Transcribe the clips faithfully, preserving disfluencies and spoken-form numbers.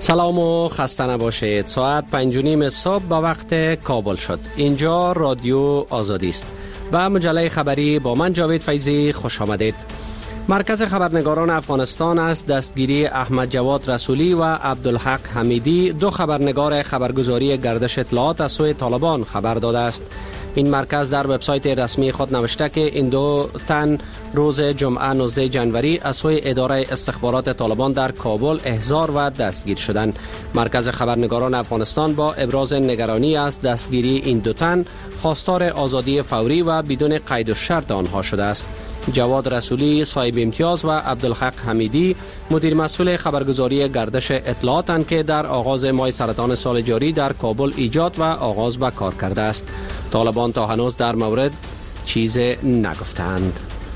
سلام و خسته نباشید. ساعت پنج و نیم صبح به وقت کابل شد. اینجا رادیو آزادی است. و مجله خبری با من جاوید فیضی خوش آمدید. مرکز خبرنگاران افغانستان از دستگیری احمد جواد رسولی و عبدالحق حمیدی، دو خبرنگار خبرگزاری گردش اطلاعات از سوی طالبان خبر داده است. این مرکز در وبسایت رسمی خود نوشته که این دو تن روز جمعه نوزده جنوری از سوی اداره استخبارات طالبان در کابل احضار و دستگیر شدند. مرکز خبرنگاران افغانستان با ابراز نگرانی از دستگیری این دو تن خواستار آزادی فوری و بدون قید و شرط آنها شده است. جواد رسولی صاحب امتیاز و عبدالحق حمیدی مدیر مسئول خبرگزاری گردش اطلاعاتند که در آغاز ماه سرطان سال جاری در کابل ایجاد و آغاز به کار کرده است. طالبان تا هنوز در مورد چیز نگفتند.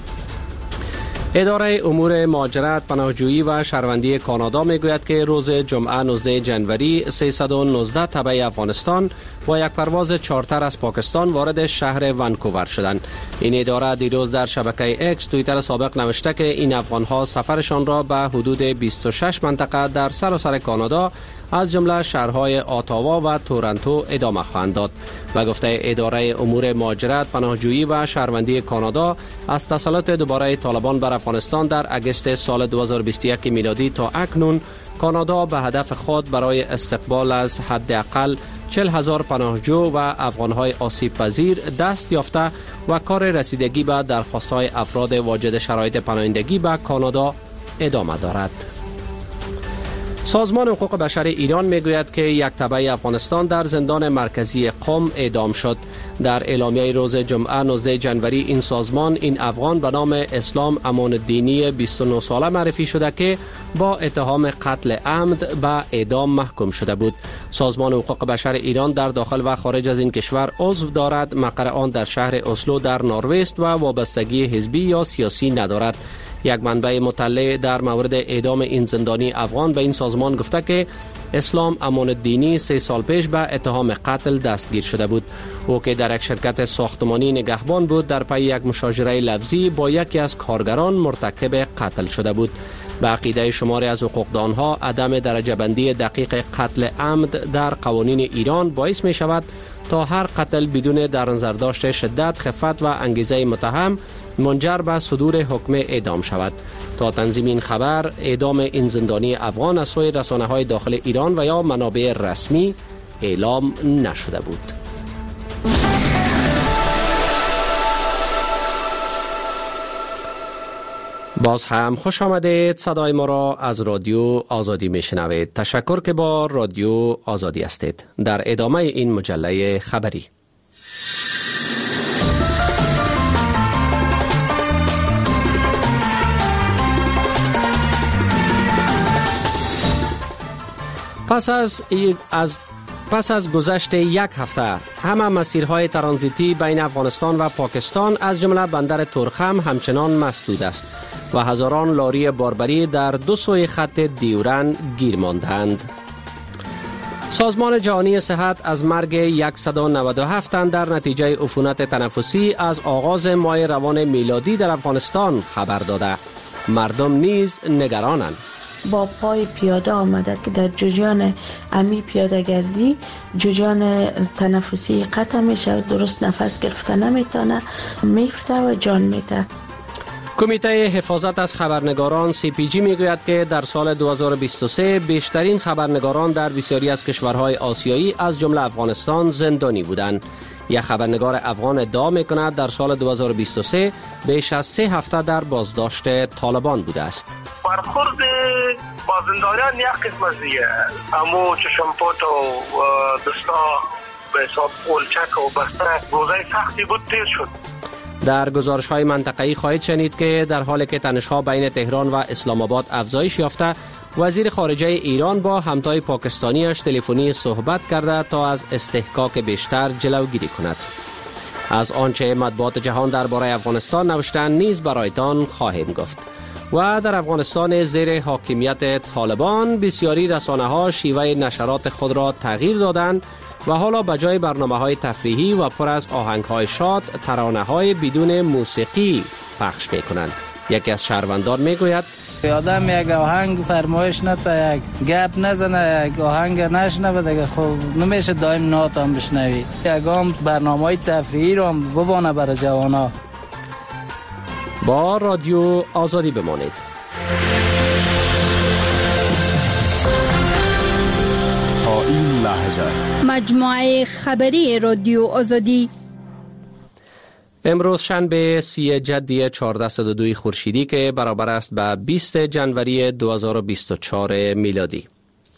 اداره امور مهاجرت، پناهجویی و شهروندی کانادا میگوید که روز جمعه نوزده جنوری سیصد و نوزده تبع افغانستان با یک پرواز چارتر از پاکستان وارد شهر ونکوور شدند. این اداره دیروز در شبکه اکس توییتر سابق نوشته که این افغانها سفرشان را به حدود بیست و شش منطقه در سراسر کانادا از جمله شهرهای اتاوا و تورنتو ادامه خواهند داد. و گفته اداره امور مهاجرت، پناهجویی و شهروندی کانادا از تسلط دوباره طالبان بر افغانستان در اگست سال دو هزار و بیست و یک میلادی تا اکنون کانادا به هدف خود برای استقبال از حداقل چهل هزار پناهجو و افغانهای آسیب پذیر دست یافته و کار رسیدگی به درخواست‌های افراد واجد شرایط پناهندگی به کانادا ادامه دارد. سازمان حقوق بشر ایران میگوید که یک تبع افغانستان در زندان مرکزی قم اعدام شد. در اعلامیه روز جمعه نوزده جنوری این سازمان این افغان به نام اسلام امان الدینی بیست و نه ساله معرفی شده که با اتهام قتل عمد به اعدام محکوم شده بود. سازمان حقوق بشر ایران در داخل و خارج از این کشور عضو دارد. مقر آن در شهر اسلو در نروژ است و وابستگی حزبی یا سیاسی ندارد. یک منبع مطلع در مورد اعدام این زندانی افغان به این سازمان گفته که اسلام امان الدینی سه سال پیش به اتهام قتل دستگیر شده بود. او که در یک شرکت ساختمانی نگهبان بود در پی یک مشاجره لفظی با یکی از کارگران مرتکب قتل شده بود. به عقیده شماری از حقوقدانها عدم درجه بندی دقیق قتل عمد در قوانین ایران باعث می شود تا هر قتل بدون در نظر داشت شدت، خفت و انگیزه متهم منجر به صدور حکم اعدام شود. تا تنظیم این خبر اعدام این زندانی افغان از سوی رسانه‌های داخل ایران و یا منابع رسمی اعلام نشده بود. باز هم خوش آمدید. صدای ما را از رادیو آزادی میشنوید. تشکر که با رادیو آزادی هستید. در ادامه این مجله خبری پس از از پس از گذشت یک هفته همه مسیرهای ترانزیتی بین افغانستان و پاکستان از جمله بندر تورخم همچنان مسدود است و هزاران لاری باربری در دو سوی خط دیورن گیر ماندند. سازمان جهانی صحت از مرگ صد و نود و هفت تن در نتیجه عفونت تنفسی از آغاز ماه روان میلادی در افغانستان خبر داده. مردم نیز نگرانند. با پای پیاده آمده که در جریان امی پیاده گردی جریان تنفسی قطع میشه، درست نفس گرفته نمیتونه، میفته و جان میده. کمیته حفاظت از خبرنگاران سی پی جی میگوید که در سال دو هزار و بیست و سه بیشترین خبرنگاران در بسیاری از کشورهای آسیایی از جمله افغانستان زندانی بودند. یک خبرنگار افغان ادعا میکند در سال دو هزار و بیست و سه بیش از سه هفته در بازداشت طالبان بوده است. برخورد با زندانیان یک قسم از دیگه همو چشمپوت و دستا به حساب قولچک و بسته روزه سختی بود تیر شد. در گزارش های منطقه‌ای خواهید شنید که در حالی که تنش‌ها بین تهران و اسلام آباد افزایش یافته، وزیر خارجه ایران با همتای پاکستانیش تلفنی صحبت کرده تا از استحقاق بیشتر جلوگیری کند. از آنچه مطبوعات جهان درباره افغانستان نوشتند نیز برایتان خواهیم گفت. و در افغانستان زیر حاکمیت طالبان بسیاری رسانه‌ها شیوه نشرات خود را تغییر دادند و حالا به جای برنامه‌های تفریحی و پر از آهنگ‌های شاد ترانه‌های بدون موسیقی پخش می‌کنند. یکی از شهروندان میگوید آدم یک آهنگ فرمایش نتا، یک گپ نزنه، یک آهنگ نشنوه دیگه، خب نمیشه دائم نات هم بشنوی. یکم برنامه‌های تفریحی رو هم ببانه برای جوانا. با رادیو آزادی بمانید. تا این لحظه مجموعه خبری رادیو آزادی. امروز شنبه سی جدی چهارصد و دو خورشیدی که برابر است به بیست جنوری دو هزار و بیست و چهار میلادی.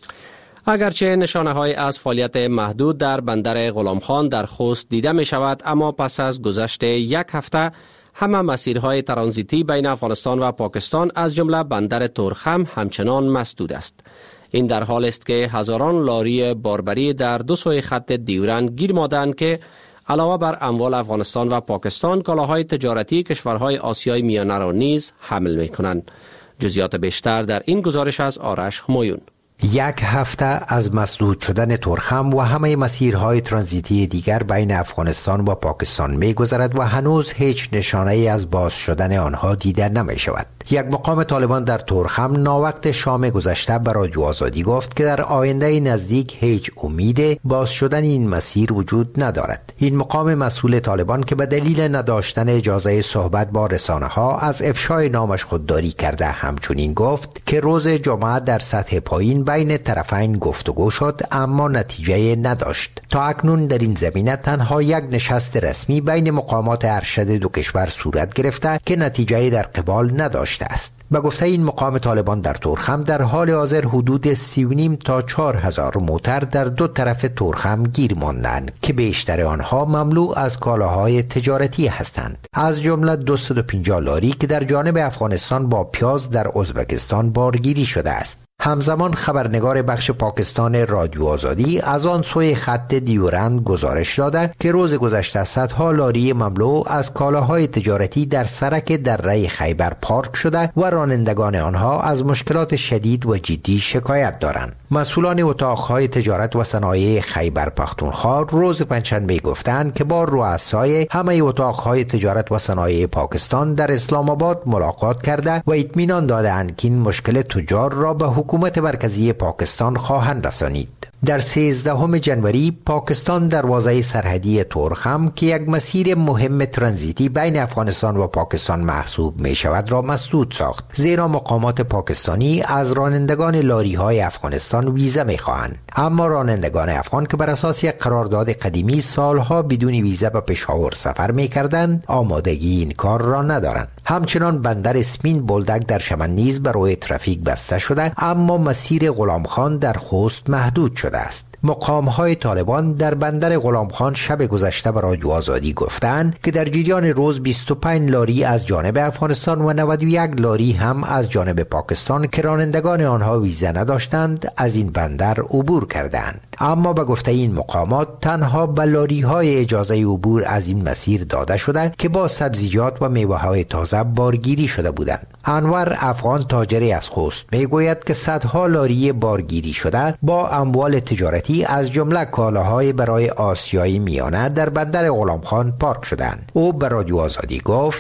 اگرچه نشانه های از فعالیت محدود در بندر غلامخان در خوست دیده می شود، اما پس از گذشت یک هفته همه مسیرهای ترانزیتی بین افغانستان و پاکستان از جمله بندر تورخم همچنان مسدود است. این در حال است که هزاران لاری باربری در دو سوی خط دیورند گیر ماندند که علاوه بر اموال افغانستان و پاکستان کالاهای تجارتی کشورهای آسیای میانه را نیز حمل می کنند. جزئیات بیشتر در این گزارش از آرش همایون. یک هفته از مسدود شدن تورخم و همه مسیرهای ترانزیتی دیگر بین افغانستان و پاکستان می گذرد و هنوز هیچ نشانه ای از باز شدن آنها دیده نمی شود. یک مقام طالبان در تورخم ناوقت شام گذشته به رادیو آزادی گفت که در آینده نزدیک هیچ امید باز شدن این مسیر وجود ندارد. این مقام مسئول طالبان که به دلیل نداشتن اجازه صحبت با رسانه ها از افشای نامش خودداری کرده، همچنین گفت که روز جمعه در سطح پایین بین طرفین گفتگو شد اما نتیجه نداشت. تا اکنون در این زمینه تنها یک نشست رسمی بین مقامات ارشد دو کشور صورت گرفته که نتیجه در قبال نداشته است. به گفته این مقام طالبان در تورخم در حال حاضر حدود سی و نیم تا چهار هزار موتر در دو طرف تورخم گیر ماندند که بیشتر آنها مملو از کالاهای تجارتی هستند، از جمله دویست و پنجاه لاری که در جانب افغانستان با پیاز در ازبکستان بارگیری شده است. همزمان خبرنگار بخش پاکستان رادیو آزادی از آن سوی خط دیورند گزارش داده که روز گذشته صدها لاری مملو از کالاهای تجارتی در سرک دره خیبر پارک شده و رانندگان آنها از مشکلات شدید و جدی شکایت دارند. مسئولان اتاقهای تجارت و صنایع خیبر پختونخوا روز پنجشنبه گفتند که با رؤسای همه اتاقهای تجارت و صنایع پاکستان در اسلام آباد ملاقات کرده و اطمینان دادند که این مشکل تجار را به حکومت مرکزی پاکستان خواهند رسانید. در سیزدهم جنوری پاکستان دروازه سرحدی تورخم که یک مسیر مهم ترانزیتی بین افغانستان و پاکستان محسوب می شود را مسدود ساخت، زیرا مقامات پاکستانی از رانندگان لاری های افغانستان ویزا می خواهند. اما رانندگان افغان که بر اساس یک قرارداد قدیمی سالها بدون ویزا به پشاور سفر می کردند آمادگی این کار را ندارند. همچنان بندر اسمین بولدک در شمن نیز برای ترافیک بسته شده، اما مسیر غلامخان در خوست محدود شده است. مقام‌های طالبان در بندر غلامخان شب گذشته به رادیو آزادی گفتند که در جریان روز بیست و پنج لاری از جانب افغانستان و نود و یک لاری هم از جانب پاکستان که رانندگان آنها ویزا نداشتند از این بندر عبور کردند. اما به گفته این مقامات تنها به لاری‌های اجازه عبور از این مسیر داده شده که با سبزیجات و میوه‌های تازه بارگیری شده بودند. انور افغان تاجری از خوست میگوید که صدها لاری بارگیری شده با اموال تجارتی از جمله کالاهای برای آسیای میانه در بندر غلامخان پارک شدند. او به رادیو آزادی گفت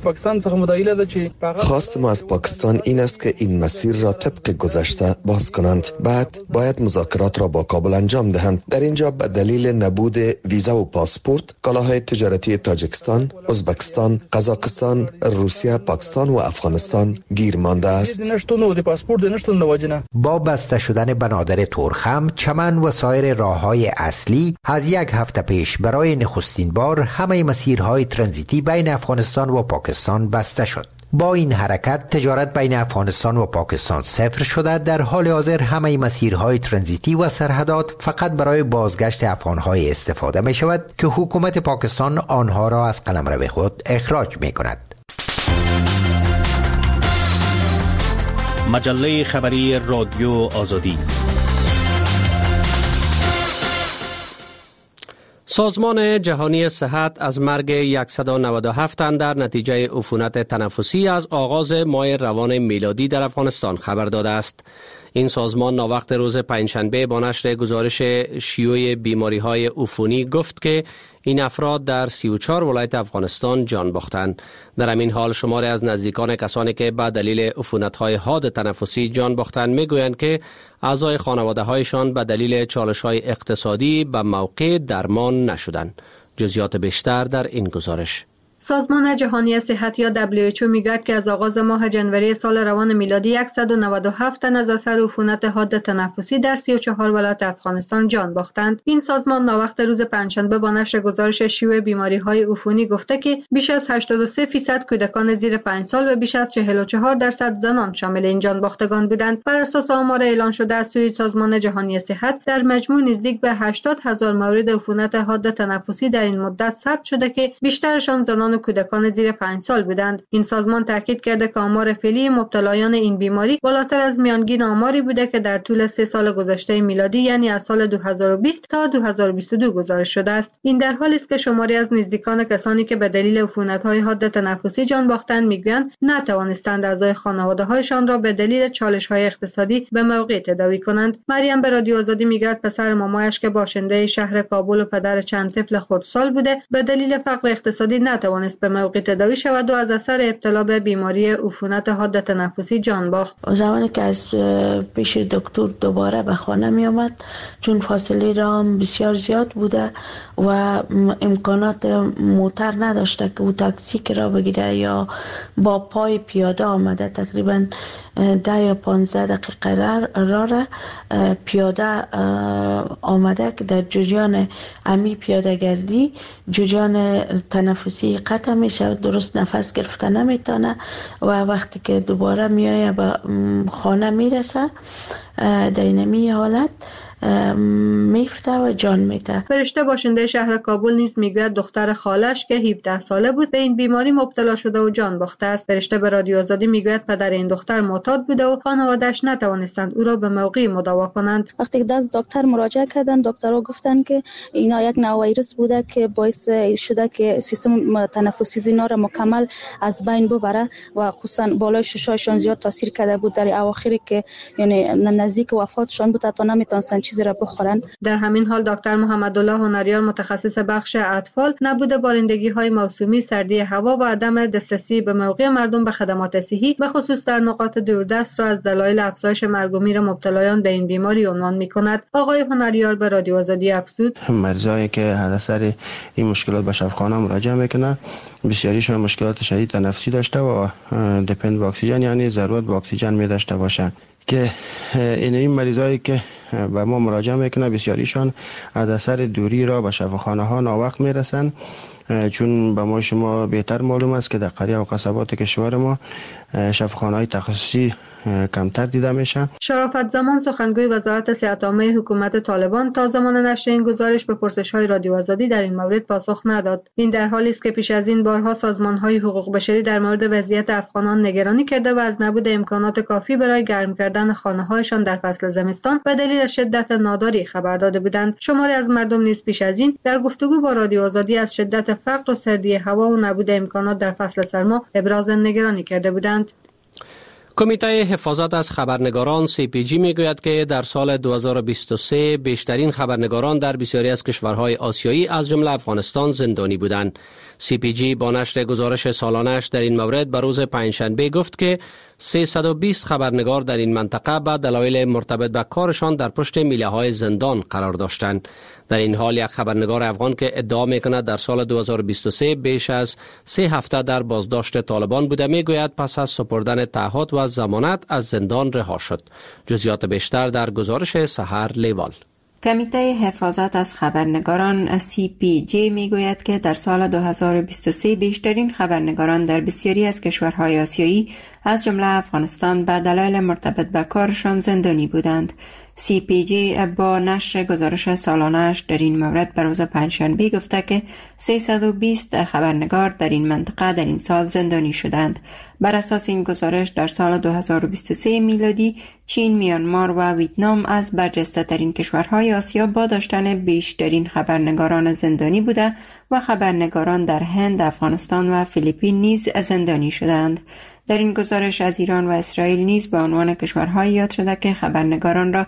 خواست ما از پاکستان این است که این مسیر را طبق گذشته باز کنند. بعد باید مذاکرات را با کابل انجام دهند. در اینجا به دلیل نبود ویزا و پاسپورت کالاهای تجارتی تاجیکستان، ازبکستان، قزاقستان، روسیه، پاکستان و افغانستان گیر مانده است. با بسته شدن بنادر تورخم، چمن و سایر راههای اصلی از یک هفته پیش برای نخستین بار همه مسیرهای ترانزیتی بین افغانستان و پاکستان بسته شد. با این حرکت تجارت بین افغانستان و پاکستان صفر شده. در حال حاضر همه مسیرهای ترانزیتی و سرحدات فقط برای بازگشت افغانهای استفاده می شود که حکومت پاکستان آنها را از قلمرو خود اخراج می کند. مجله خبری رادیو آزادی. سازمان جهانی صحت از مرگ صد و نود و هفت تن در نتیجه عفونت تنفسی از آغاز ماه روان میلادی در افغانستان خبر داده است. این سازمان ناوقت روز پنجشنبه با نشر گزارش شیوع بیماری‌های عفونی گفت که این افراد در سی و چهار ولایت افغانستان جان باختند. در همین حال شماری از نزدیکان کسانی که به دلیل عفونت‌های حاد تنفسی جان باختند میگویند که اعضای خانواده‌هایشان به دلیل چالش‌های اقتصادی به موقع درمان نشدند. جزئیات بیشتر در این گزارش. سازمان جهانی صحت یا دبلیو اچ او میگوید که از آغاز ماه جنوری سال روان میلادی صد و نود و هفت تن از اثر عفونت حاد تنفسی در سی و چهار ولایت افغانستان جان باختند. این سازمان ناوقت روز پنجشنبه با نشر گزارش شیوع بیماری‌های عفونی گفته که بیش از هشتاد و سه درصد کودکان زیر پنج سال و بیش از چهل و چهار درصد زنان شامل این جان باختگان بودند. بر اساس آمار اعلان شده از سوی سازمان جهانی صحت، در مجموع نزدیک به هشتاد هزار مورد عفونت حاد تنفسی در این مدت ثبت شده که بیشترشان زنان و کودکان زیر پنج سال بودند. این سازمان تاکید کرده که آمار فعلی مبتلایان این بیماری بالاتر از میانگین آماری بوده که در طول سه سال گذشته میلادی یعنی از سال دو هزار و بیست تا دو هزار و بیست و دو گزارش شده است. این در حالی است که شماری از نزدیکان کسانی که به دلیل عفونت‌های حاد تنفسی جان باختند میگویند نتوانستند اعضای خانواده‌هایشان را به دلیل چالش‌های اقتصادی به موقع تداوی کنند. مریم به رادیو آزادی میگوید پسر مامایش که باشنده شهر کابل و پدر چند طفل خردسال بوده به دلیل فقر اقتصادی نتوانست به موقع تداوی شود و از اثر ابتلا به بیماری عفونت حاد تنفسی جان باخت. زمانی که از پیش دکتر دوباره به خانه می آمد، چون فاصله راه بسیار زیاد بوده و امکانات موتر نداشته که او تاکسی که را بگیره یا با پای پیاده آمده تقریبا ده یا پانزده دقیقه را را پیاده آمده که در جریان امی پیاده گردی جریان تنفسی قطع میشه، درست نفس گرفته نمیتونه و وقتی که دوباره میایه به خانه میرسه در اینمی حالت میفته و جان میده. فرشته باشنده شهر کابل نیز میگوید دختر خالش که هفده ساله بود به این بیماری مبتلا شده و جان باخته است. فرشته به رادیو آزادی میگوید پدر این دختر معتاد بوده و خانواده‌اش نتوانستند او را به موقع مداوا کنند. وقتی که از دکتر مراجعه کردن، دکترها گفتن که اینا یک نوع ویروس بوده که باعث شده که سیستم تنفسی اینا را مکمل از بین ببره و خصوصا بالای ششایشان زیاد تاثیر کرده بود. در اواخری که یعنی نزدیک وفاتشان بود تا نمیتونستن چیزی را بخورن. در همین حال دکتر محمدالله هنریار متخصص بخش اطفال نبود بارندگی‌های موسمی، سردی هوا و عدم دسترسی به موقع مردم به خدمات صحی به خصوص در نقاط دوردست را از دلایل افزایش مرگ و میر مبتلایان به این بیماری عنوان می‌کند. آقای هنریار به رادیو آزادی افزود مریضایی که حداثر این مشکلات به شفاخانه مراجعه میکنن بسیاریشون مشکلات شدید تنفسی داشته و دپند به اکسیژن یعنی ضرورت به اکسیژن می داشته باشند که این این مریضایی که به ما مراجعه میکنه بسیاریشان از اثر دوری را به شفاخانه ها ناوقت میرسن، چون به ما شما بهتر معلوم است که در قریه و قصبات کشور ما شفاخانه های تخصصی کمتر دیده میشه. شرافت زمان سخنگوی وزارت صحت عامه حکومت طالبان تا زمان نشر این گزارش به پرسش‌های رادیو آزادی در این مورد پاسخ نداد. این در حالی است که پیش از این بارها سازمان‌های حقوق بشری در مورد وضعیت افغانان نگرانی کرده و از نبود امکانات کافی برای گرم کردن خانه‌هایشان در فصل زمستان به دلیل شدت ناداری خبر داده بودند. شماری از مردم نیز پیش از این در گفتگو با رادیو آزادی از شدت فقر و سردی هوا و نبود امکانات در فصل سرما ابراز نگرانی کرده بودند. کمیته حفاظت از خبرنگاران سی پی جی میگوید که در سال دو هزار و بیست و سه بیشترین خبرنگاران در بسیاری از کشورهای آسیایی از جمله افغانستان زندانی بودند. سی پی جی با نشر گزارش سالانش در این مورد بر روز پنجشنبه گفت که سیصد و بیست خبرنگار در این منطقه به دلایل مرتبط به کارشان در پشت میله های زندان قرار داشتند. در این حال یک خبرنگار افغان که ادعا میکند در سال دو هزار و بیست و سه بیش از سه هفته در بازداشت طالبان بوده میگوید پس از سپردن تعهد و ضمانت از زندان رها شد. جزئیات بیشتر در گزارش سحر لیوال. کمیته حفاظت از خبرنگاران سی پی جی میگوید که در سال دو هزار و بیست و سه بیشترین خبرنگاران در بسیاری از کشورهای آسیایی از جمله افغانستان به دلایل مرتبط به کارشان زندانی بودند. سی پی جی با نشر گزارش سالانه‌اش در این مورد بر روز پنجشنبه گفته که سیصد و بیست خبرنگار در این منطقه در این سال زندانی شدند. بر اساس این گزارش در سال دو هزار و بیست و سه میلادی چین، میانمار و ویتنام از برجسته ترین کشورهای آسیا با داشتن بیشترین خبرنگاران زندانی بوده و خبرنگاران در هند، افغانستان و فیلیپین نیز زندانی شدند. در این گزارش از ایران و اسرائیل نیز به عنوان کشورهای یاد شده که خبرنگاران را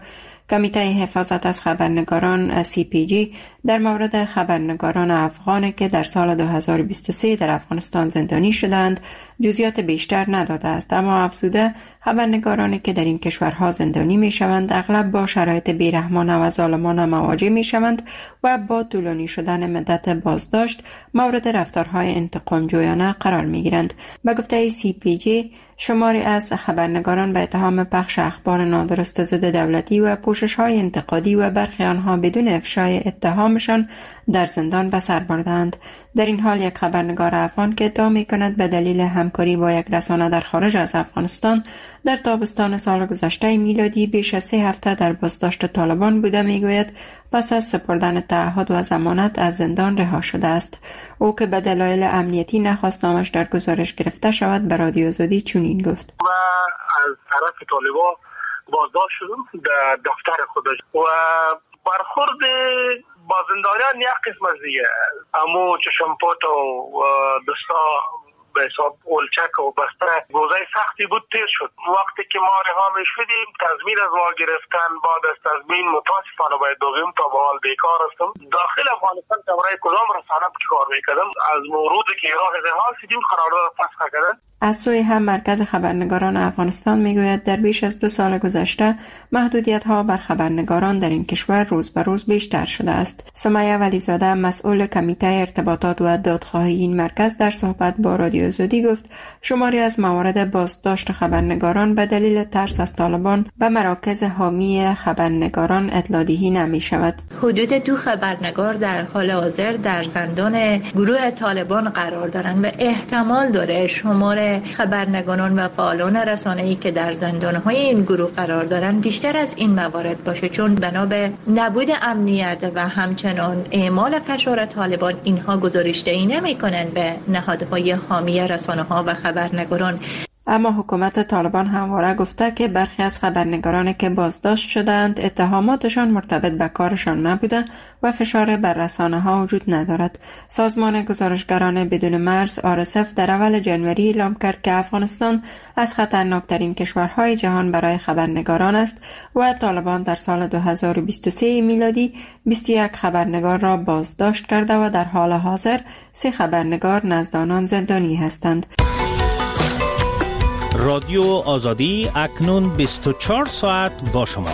کمیته حفاظت از خبرنگاران سی پی جی در مورد خبرنگاران افغان که در سال دو هزار و بیست و سه در افغانستان زندانی شدند جزئیات بیشتر نداده است، اما افزوده خبرنگارانی که در این کشورها زندانی می شوند اغلب با شرایط بیرحمانه و ظالمانه مواجه می شوند و با طولانی شدن مدت بازداشت مورد رفتارهای انتقام جویانه قرار می گیرند. به گفته سی پی جی شماری از خبرنگاران به اتهام پخش اخبار نادرست ضد دولتی و پوشش‌های انتقادی و برخی آنها بدون افشای اتهامشان در زندان به سر بردند. در این حال یک خبرنگار افغان که ادعا می‌کند به دلیل همکاری با یک رسانه در خارج از افغانستان در تابستان سال گذشته میلادی بیش از سه هفته در بازداشت طالبان بوده میگوید پس از سپردن تعهد و ضمانت از زندان رها شده است. او که به دلایل امنیتی نخواست نامش در گزارش گرفته شود به رادیو آزادی چنین گفت: و از طرف طالبان بازداشت شدم در دفتر خودش و برخورد با زندانیان یک قسم از دیگه امو چشمپوت و دستا به حساب اولچک و بسته گوزه سختی بود تیر شد. وقتی که ما رها می شدیم تضمین از ما گرفتن، بعد از تضمین متاسفانه باید بگویم تا به حال بیکار هستم. داخل افغانستان که برای کدام رسانه که کار میکردم از موروضی که راه رها شدیم قرارداد فسخ کردن. از سوی هم مرکز خبرنگاران افغانستان میگوید در بیش از دو سال گذشته محدودیت ها بر خبرنگاران در این کشور روز به روز بیشتر شده است. سمیه ولیزاده مسئول کمیته ارتباطات و دادخواهی این مرکز در صحبت با رادیو آزادی گفت شماری از موارد بازداشت خبرنگاران به دلیل ترس از طالبان به مراکز حامی خبرنگاران اطلاع دهی نمی شود. حدود دو خبرنگار در حال حاضر در زندان گروه طالبان قرار دارند و احتمال داره شمار خبرنگاران و فعالان رسانه‌ای که در زندان‌های این گروه قرار دارند بیشتر از این موارد باشه، چون بنا به نبود امنیت و همچنان اعمال فشار طالبان اینها گزارش‌دهی نمی‌کنند به نهادهای حامی رسانه‌ها و خبرنگاران. اما حکومت طالبان همواره گفته که برخی از خبرنگارانی که بازداشت شدند اتهاماتشان مرتبط به کارشان نبوده و فشار بر رسانه‌ها وجود ندارد. سازمان گزارشگران بدون مرز آر اس اف در اول ژانویه اعلام کرد که افغانستان از خطرناکترین کشورهای جهان برای خبرنگاران است و طالبان در سال دو هزار و بیست و سه میلادی بیست و یک خبرنگار را بازداشت کرده و در حال حاضر سه خبرنگار نزد آنان زندانی هستند. رادیو آزادی اکنون بیست و چهار ساعت با شما.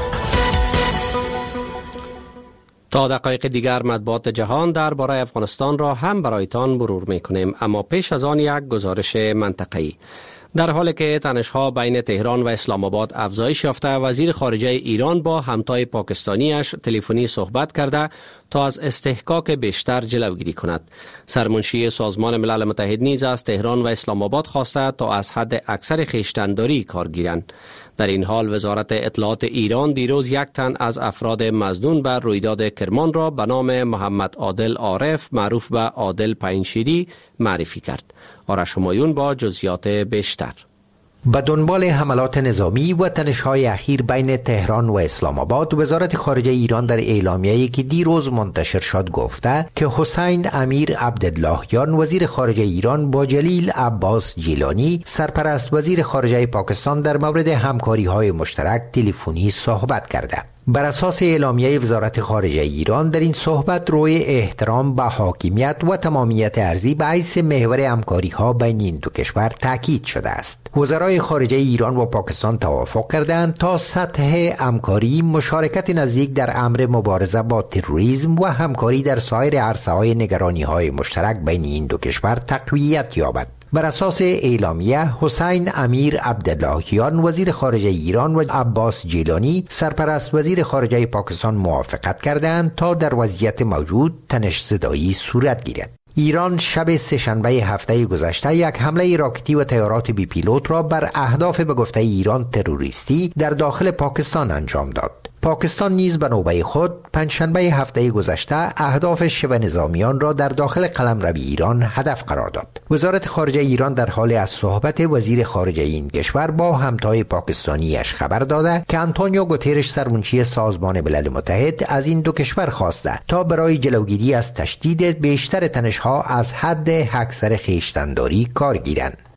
تا دقایق دیگر مطبوعات جهان درباره افغانستان را هم برایتان مرور می‌کنیم، اما پیش از آن یک گزارش منطقه‌ای. در حالی که تنش‌ها بین تهران و اسلام آباد افزایش یافته، وزیر خارجه ایران با همتای پاکستانیش تلفنی صحبت کرده تا از استحقاق بیشتر جلوگیری کند. سرمنشی سازمان ملل متحد نیز از تهران و اسلام آباد خواسته تا از حد اکثر خویشتن‌داری کار گیرند. در این حال وزارت اطلاعات ایران دیروز یک تن از افراد مظنون بر رویداد کرمان را به نام محمد عادل عارف معروف به عادل پنجشیری معرفی کرد. آرش همایون با جزئیات بیشتر. به دنبال حملات نظامی و تنش‌های اخیر بین تهران و اسلام آباد، وزارت خارجه ایران در اعلامیه‌ای که دیروز منتشر شد گفته که حسین امیر عبداللهیان وزیر خارجه ایران با جلیل عباس جیلانی سرپرست وزیر خارجه پاکستان در مورد همکاری‌های مشترک تلفنی صحبت کرده. بر اساس اعلامیه وزارت خارجه ایران در این صحبت روی احترام به حاکمیت و تمامیت ارضی به حیث محور همکاری‌ها بین این دو کشور تاکید شده است. وزرای خارجه ایران و پاکستان توافق کردند تا سطح همکاری، مشارکت نزدیک در امر مبارزه با تروریسم و همکاری در سایر عرصه‌های نگرانی‌های مشترک بین این دو کشور تقویت یابد. بر اساس اعلامیه حسین امیر عبداللهیان وزیر خارجه ایران و عباس جیلانی سرپرست وزیر خارجه پاکستان موافقت کردند تا در وضعیت موجود تنش زدایی صورت گیرد. ایران شب سه‌شنبه هفته گذشته یک حمله راکتی و طیارات بی پیلوت را بر اهداف به گفته ایران تروریستی در داخل پاکستان انجام داد. پاکستان نیز به نوبه خود پنجشنبه هفته گذشته اهداف شبه نظامیان را در داخل قلمرو ایران هدف قرار داد. وزارت خارجه ایران در حال از صحبت وزیر خارجه این کشور با همتای پاکستانیش خبر داده که آنتونیو گوترش سرمنشی سازمان ملل متحد از این دو کشور خواسته تا برای جلوگیری از تشدید بیشتر تنش‌ها از حد اکثر خویشتن‌داری کار گیرند.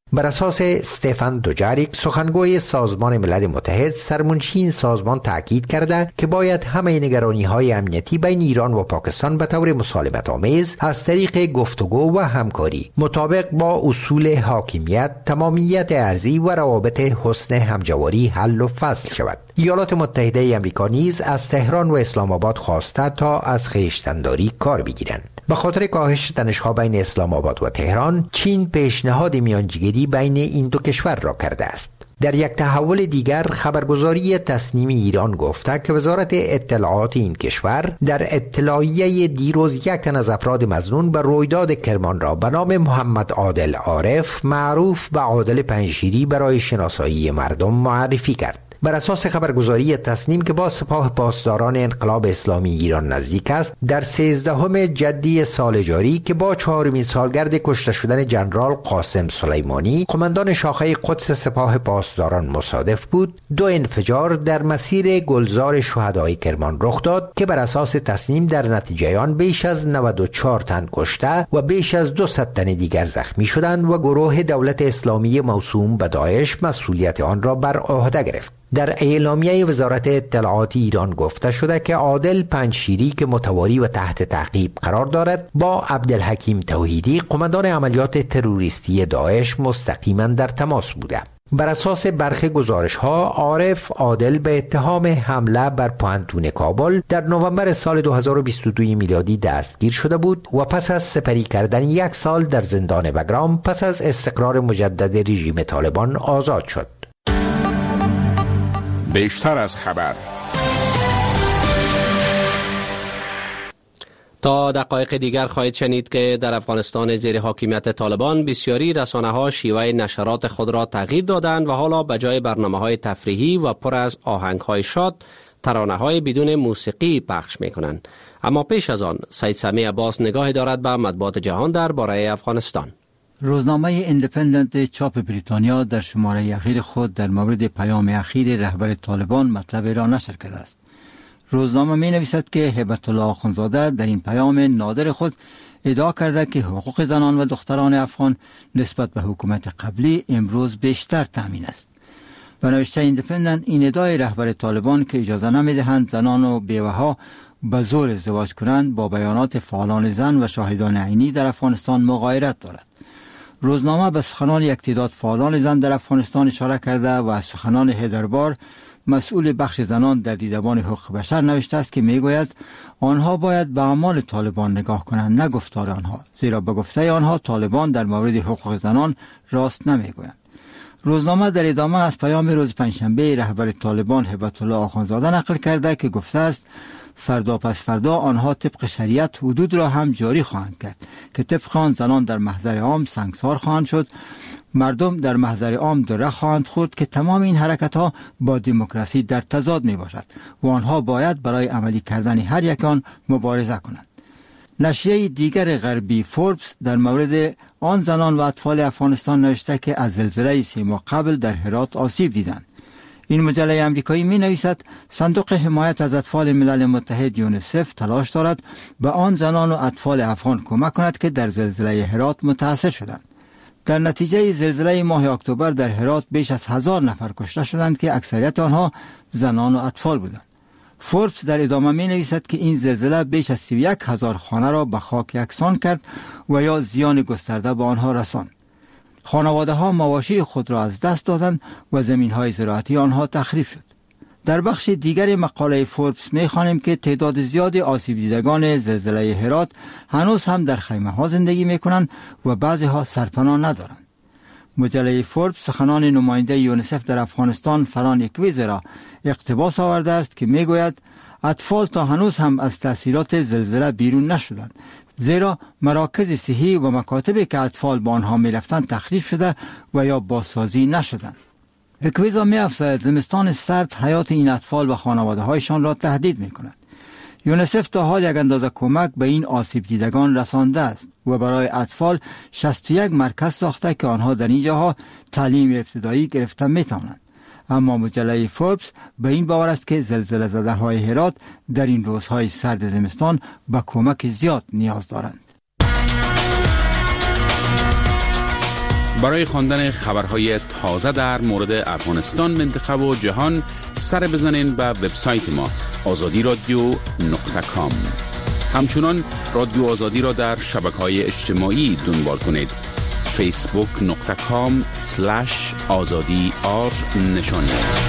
بر اساس استفان دوجاریک سخنگوی سازمان ملل متحد، سرمنشی این سازمان تاکید کرده که باید همه نگرانی‌های امنیتی بین ایران و پاکستان به طور مسالمت آمیز از طریق گفتگو و همکاری مطابق با اصول حاکمیت، تمامیت ارضی و روابط حسن همجواری حل و فصل شود. ایالات متحده آمریکا نیز از تهران و اسلام آباد خواسته تا از خویشتن‌داری کار بگیرند. به خاطر کاهش تنش‌ها بین اسلام آباد و تهران، چین پیشنهاد میانجیگری بین این دو کشور را کرده است. در یک تحول دیگر، خبرگزاری تسنیم ایران گفته که وزارت اطلاعات این کشور در اطلاعیه دیروز یک تن از افراد مظنون به رویداد کرمان را به نام محمد عادل عارف، معروف به عادل پنجشیری، برای شناسایی مردم معرفی کرد. بر اساس خبرگزاری تسنیم که با سپاه پاسداران انقلاب اسلامی ایران نزدیک است، در سیزدهم جدی سال جاری که با چهارمین سالگرد کشته شدن جنرال قاسم سلیمانی، قماندان شاخه قدس سپاه پاسداران، مصادف بود، دو انفجار در مسیر گلزار شهدای کرمان رخ داد که بر اساس تسنیم در نتیجه آن بیش از نود و چهار تن کشته و بیش از دویست تن دیگر زخمی شدند و گروه دولت اسلامی موسوم به داعش مسئولیت آن را بر عهده گرفت. در اعلامیه وزارت اطلاعات ایران گفته شده که عادل پنجشیری که متواری و تحت تعقیب قرار دارد، با عبدالحکیم توحیدی، قماندان عملیات تروریستی داعش، مستقیما در تماس بوده. بر اساس برخی گزارش‌ها، عارف عادل به اتهام حمله بر پوهنتون کابل در نوامبر سال دو هزار و بیست و دو میلادی دستگیر شده بود و پس از سپری کردن یک سال در زندان بگرام، پس از استقرار مجدد رژیم طالبان آزاد شد. بیشتر از خبر. تا دقایق دیگر خواهید شنید که در افغانستان زیر حاکمیت طالبان بسیاری رسانه‌ها شیوه نشرات خود را تغییر دادند و حالا به جای برنامه‌های تفریحی و پر از آهنگ‌های شاد، ترانه‌های بدون موسیقی پخش می‌کنند. اما پیش از آن، سید سمیع عباس نگاهی دارد به مطبوعات جهان درباره افغانستان. روزنامه ایندیپندنت چاپ بریتانیا در شماره اخیر خود در مورد پیام اخیر رهبر طالبان مطلب را نشر کرده است. روزنامه می نویسد که هیبت الله آخوندزاده در این پیام نادر خود ادعا کرده که حقوق زنان و دختران افغان نسبت به حکومت قبلی امروز بیشتر تامین است. به نوشته ایندیپندنت، این ادعای رهبر طالبان که اجازه نمی دهند زنان و بیوه‌ها به زور ازدواج کنند با بیانات فعالان زن و شاهدان عینی در افغانستان مغایرت دارد. روزنامه به سخنان یک تعداد فعالان زن در افغانستان اشاره کرده و از سخنان هیدربار، مسئول بخش زنان در دیدبان حقوق بشر، نوشته است که میگوید آنها باید به اعمال طالبان نگاه کنند، نه گفتار آنها، زیرا به گفته آنها طالبان در مورد حقوق زنان راست نمیگویند. روزنامه در ادامه از پیام روز پنجشنبه رهبر طالبان هیبت الله آخوندزاده نقل کرده که گفته است فردا پس فردا آنها طبق شریعت حدود را هم جاری خواهند کرد که طبق آن زنان در محضر عام سنگسار خواهند شد، مردم در محضر عام دره خواهند خورد که تمام این حرکت ها با دموکراسی در تضاد می باشد و آنها باید برای عملی کردن هر یک آن مبارزه کنند. نشریه دیگر غربی فوربس در مورد آن زنان و اطفال افغانستان نوشته که از زلزله سه ماه قبل در هرات آسیب دیدند. این مجله امریکایی می نویسد صندوق حمایت از اطفال ملل متحد یونیسف تلاش دارد به آن زنان و اطفال افغان کمک کند که در زلزله هرات متاثر شدند. در نتیجه زلزله ماه اکتبر در هرات بیش از هزار نفر کشته شدند که اکثریت آنها زنان و اطفال بودند. فوربس در ادامه می نویسد که این زلزله بیش از سی و یک هزار خانه را به خاک یکسان کرد و یا زیان گسترده به آنها رساند. خانواده ها مواشی خود را از دست دادند و زمین های زراعتی آنها تخریب شد. در بخش دیگر مقاله فوربس می خوانیم که تعداد زیاد آسیب دیدگان زلزله هرات هنوز هم در خیمه ها زندگی می کنند و بعضی ها سرپناه ندارند. مجله فوربس سخنان نماینده یونیسف در افغانستان فران اکویز را اقتباس آورده است که می گوید اطفال تا هنوز هم از تاثیرات زلزله بیرون نشدند، زیرا مراکز صحی و مکاتبی که اطفال با آنها می رفتند تخریب شده و یا بازسازی نشدند. اکویزا می افزاید زمستان سرد حیات این اطفال و خانواده هایشان را تهدید می کند. یونیسف تا حال یک اندازه کمک به این آسیب دیدگان رسانده است و برای اطفال شصت و یک مرکز ساخته که آنها در اینجاها تعلیم ابتدایی گرفته می توانند. اما مجله فوربس به این باور است که زلزله زده های هرات در این روزهای سرد زمستان به کمک زیاد نیاز دارند. برای خواندن خبرهای تازه در مورد افغانستان، منطقه و جهان سر بزنین به وبسایت ما آزادی رادیو نقطه کام. همچنان رادیو آزادی را در شبکه‌های اجتماعی دنبال کنید. فیسبوک نقطه کام سلش آزادی آر نشانی است.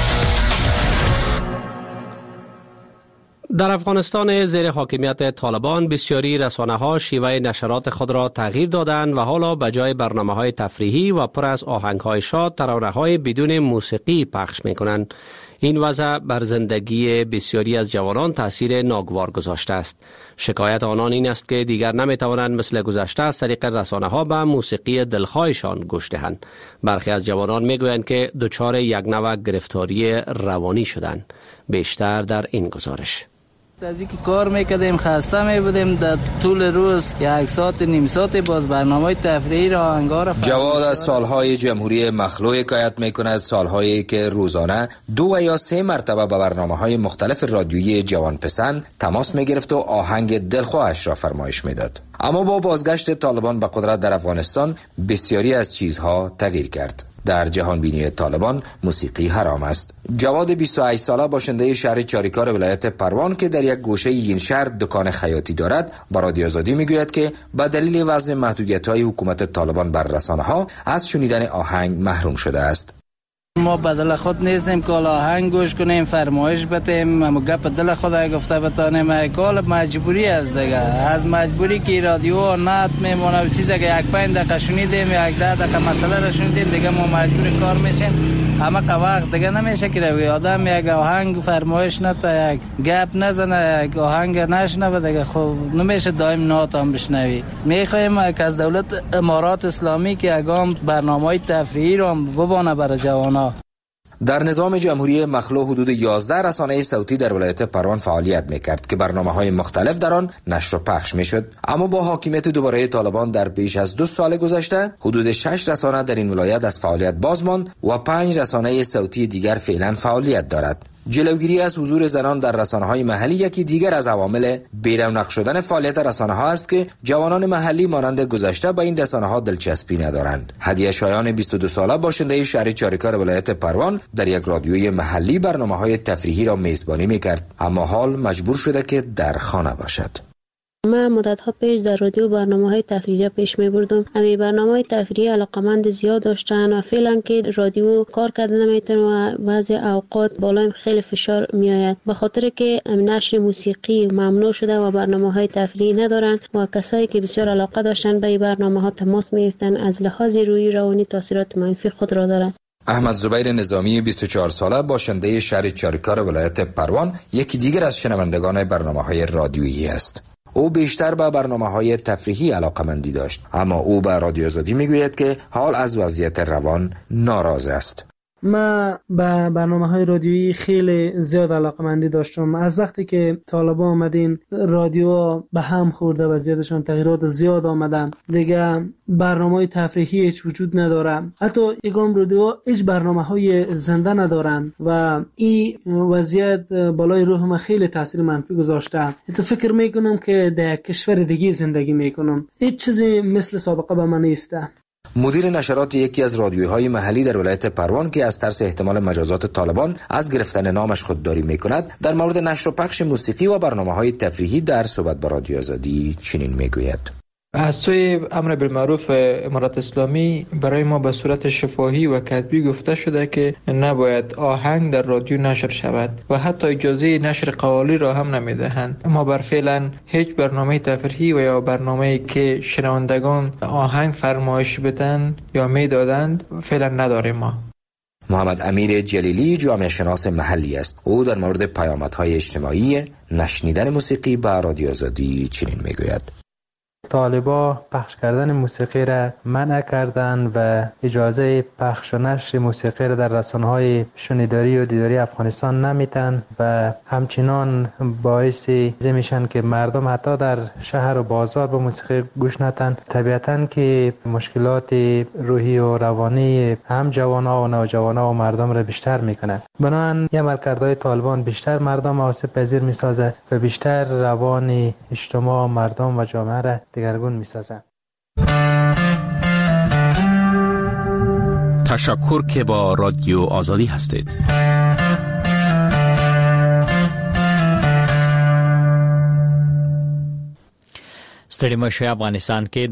در افغانستان زیر حاکمیت طالبان بسیاری رسانه‌ها شیوه نشرات خود را تغییر دادند و حالا به جای برنامه‌های تفریحی و پر از آهنگ‌های شاد ترانه‌های بدون موسیقی پخش می‌کنند. این وضع بر زندگی بسیاری از جوانان تاثیر ناگوار گذاشته است. شکایت آنان این است که دیگر نمی‌توانند مثل گذشته از طریق رسانه‌ها به موسیقی دلخواهشان گوش دهند. برخی از جوانان می‌گویند که دچار یک نوع گرفتاری روانی شدند. بیشتر در این گزارش. از اینکه کار میکردیم خسته میبودیم، در طول روز یک ساعت نیم ساعت باز برنامه تفریحی را انگار. جواد از سالهای جمهوری مخلوع حکایت میکند، سالهایی که روزانه دو و یا سه مرتبه به برنامه‌های مختلف رادیویی جوان پسند تماس میگرفت و آهنگ دلخواهش را فرمایش میداد. اما با بازگشت طالبان به قدرت در افغانستان بسیاری از چیزها تغییر کرد. در جهان بینی طالبان موسیقی حرام است. جواد بیست و هشت ساله باشنده شهر چاریکار ولایت پروان که در یک گوشه این شهر دکان خیاطی دارد، با رادیو آزادی میگوید که به دلیل وضع محدودیت‌های حکومت طالبان بر رسانه‌ها از شنیدن آهنگ محروم شده است. ما بدل خود نیستیم که آهنگ گوش کنیم، فرمایش بدیم، اما گپ دل خود گفته بتانیم. کال مجبوری است دیگه. از مجبوری که رادیو نت میمونه، چیزی که یک پنج دقیقه شنیدیم، یک ده دقیقه مسئله را شنیدیم، دیگه ما مجبور کار میشیم. اما که وقت دیگه نمیشه که روی آدم یک آهنگ فرمایش نتا، یک گپ نزنه، یک آهنگ نشنوه دیگه، خب نمیشه دائم نات هم بشنوی. میخوایم که از دولت امارات اسلامی که اقام برنامه‌های تفریحی رو ببانه برای جوانان. در نظام جمهوری مخلوع حدود یازده رسانه صوتی در ولایت پروان فعالیت میکرد که برنامه‌های مختلف در آن نشر و پخش میشد. اما با حاکمیت دوباره طالبان در بیش از دو سال گذشته حدود شش رسانه در این ولایت از فعالیت باز ماند و پنج رسانه صوتی دیگر فعلا فعالیت دارد. جلوگیری از حضور زنان در رسانه‌های محلی یکی دیگر از عوامل بی‌رونق شدن فعالیت رسانه‌ها است که جوانان محلی مانند گذشته با این رسانه‌ها دلچسپی ندارند. هدیه شایان بیست و دو ساله باشنده شهر چاریکار ولایت پروان در یک رادیوی محلی برنامه‌های تفریحی را میزبانی می‌کرد، اما حال مجبور شده که در خانه باشد. من مدت‌ها پیش در رادیو برنامه‌های تفریحی پیش می‌بردم. همین برنامه‌های تفریحی علاقمند زیاد داشتن و فعلا که رادیو کار کردن نمی‌تونه و بعضی اوقات بالایم خیلی فشار می‌آید، به خاطر که نشر موسیقی ممنوع شده و برنامه‌های تفریحی ندارن و کسایی که بسیار علاقه داشتن به این برنامه‌ها تماس می‌گرفتن، از لحاظ روحی روانی تاثیرات منفی خود را دارد. احمد زبیر نظامی بیست و چهار ساله باشنده شهر چاریکار ولایت پروان یکی دیگر از شنوندگان برنامه‌های رادیویی است. او بیشتر به برنامه‌های تفریحی علاقه‌مندی داشت، اما او به رادیو آزادی میگوید که حال از وضعیت روان ناراض است. من به برنامه‌های رادیویی خیلی زیاد علاقه‌مندی داشتم. از وقتی که طالبان آمدین رادیو به هم خورده، وضعیتشون تغییرات زیاد آمدن، دیگه برنامه‌های تفریحی هیچ وجود نداره. حتی یگام رادیو هیچ برنامه‌های زنده ندارن و این وضعیت بالای روح من خیلی تاثیر منفی گذاشته. تو فکر میکنم که در کشور دیگه زندگی میکنم، هیچ چیزی مثل سابقه به من نیست. مدیر نشرات یکی از رادیوهای محلی در ولایت پروان که از ترس احتمال مجازات طالبان از گرفتن نامش خودداری میکند، در مورد نشر و پخش موسیقی و برنامه‌های تفریحی در صحبت با رادیو آزادی چنین میگوید: از سوی امر بالمعروف امارات اسلامی برای ما به صورت شفاهی و کتبی گفته شده که نباید آهنگ در رادیو نشر شود و حتی اجازه نشر قوالی را هم نمیدهند. ما بر فعلا هیچ برنامه تفریحی و یا برنامه‌ای که شنوندگان آهنگ فرمایش بدن یا میدادند فعلا نداریم. ما محمد امیر جلیلی جامعه شناس محلی است. او در مورد پیامدهای اجتماعی نشنیدن موسیقی به رادیو آزادی چنین میگوید: طالبا پخش کردن موسیقی را منع کردند و اجازه پخش و نشر موسیقی را در رسانه‌های شنیداری و دیداری افغانستان نمیتن و همچنان باعث میشن که مردم حتی در شهر و بازار به موسیقی گوش ندن. طبیعتاً که مشکلات روحی و روانی هم جوان‌ها و نوجوان‌ها و مردم را بیشتر میکنن. بنابراین عملکردهای طالبان بیشتر مردم آسیب پذیر میسازه و بیشتر روان اجتماع مردم و جامعه را دگرگون می‌سازند. تشکر که با رادیو آزادی هستید. ستړي مشه افغانستان کې